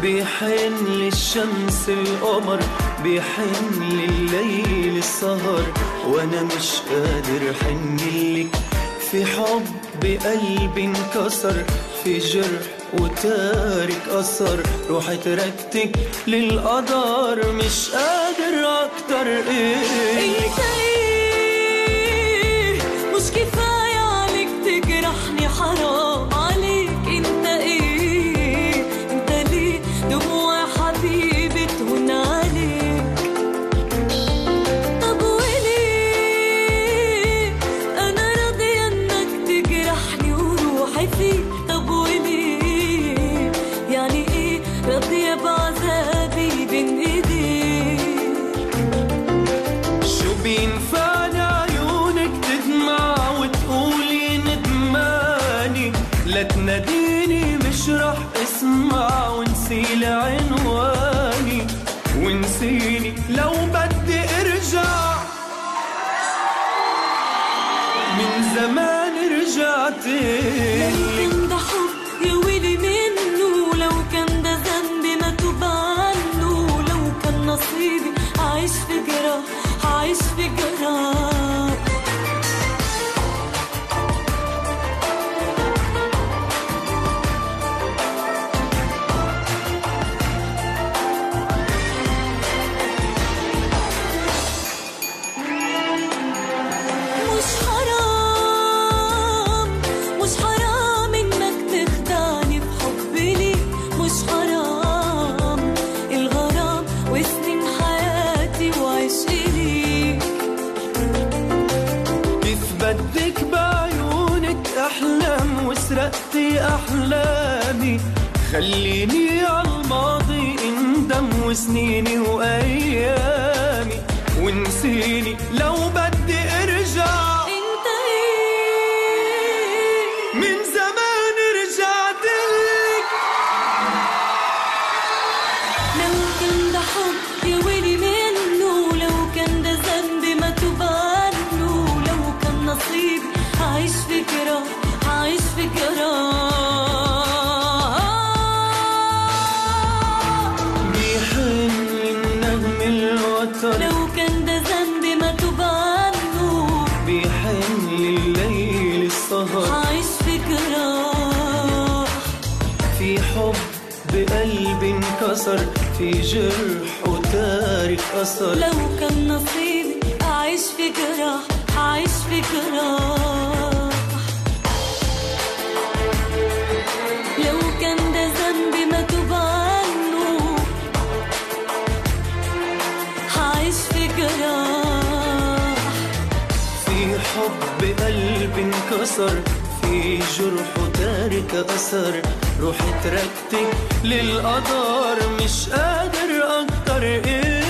بيحن للشمس القمر، بيحن لليل السهر، وانا مش قادر حنلك في حب قلبي انكسر، في جرح وتارك أثر، روحي تركتك للقدر، مش قادر أكتر. انت ايه مش كفاية عليك تجرحني، حرام عليك. انت ايه انت ليه دموع حبيبي تهون عليك؟ طب وليه انا راضية انك تجرحني وروحي فيك؟ طب وليه يعني ايه راضية بعذابي بين ايديك؟ شو بينفعني عيونك تدمع وتقولي ندماني؟ لا تناديني مش رح اسمع، ونسيلي عنواني ونسيني لو بدي ارجع، من زمان رجعتلك. لو كان ده حب يا ويلي منه، لو كان ده ذنبي ما توب عنه، لو كان نصيبي هعيش في جراح، هعيش في جراح. مش حرام مش حرام انك تخدعني في حبي ليك، مش حرام الغرام وسنين حياتي وعشقي ليك. كيف بدك بعيونك احلام وسرقتي احلامي؟ خليني عالماضي اندم وسنيني وايامي، ونسيني لو بدي ارجع، انت ايه من زمان رجعتلك. لو كان ده حب يا ويلي منه، لو كان ده ذنبي ما توب عنه، لو كان نصيبي هعيش في جراح، هعيش في جراح. بيحن النغم الوتر، لو كان ده ذنبي ما توب عنه، بيحن الليل السهر، هعيش في جراح. في حب بقلبي انكسر، في جرح وتارك أثر. لو كان نصيبي أعيش في جراح، هعيش في جراح. لو كان ده ذنبي ما توب عنه، هعيش في جراح. في حب قلبي انكسر، في جرح وتارك أثر، روحي تركتك للقدر، مش قادر أكتر.